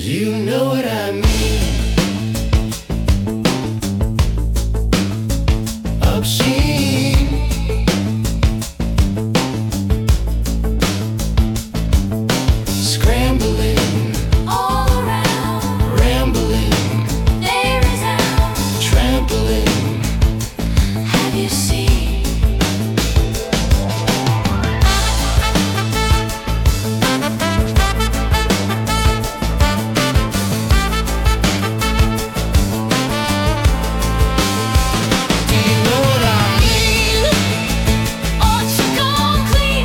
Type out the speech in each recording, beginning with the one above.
You know what I mean. Obscene. Scrambling all around, rambling, they resound. trampling. Have you seen? Do you know what I mean? Ought to go clean.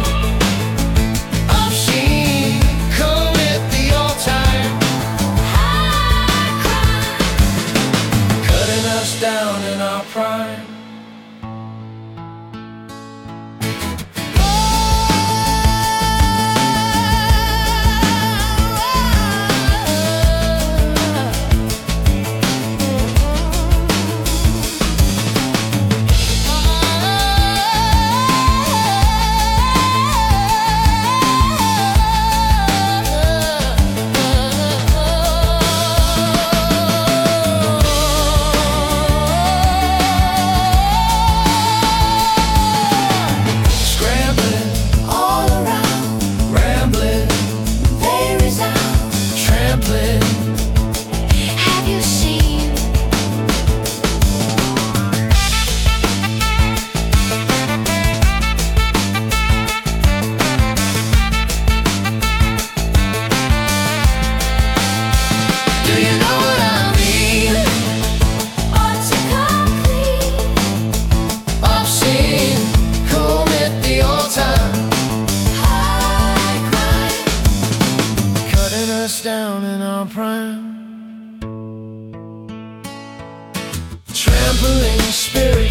Obscene. Commit the all-time, High crime. cutting us down in our prime. Scrambling, All around, rambling, they resound. trampling. Have you seen? Do you know what I mean? Ought to go clean. Obscene. Commit the all-time, High crime. cutting us down in our prime. Trampling spirit.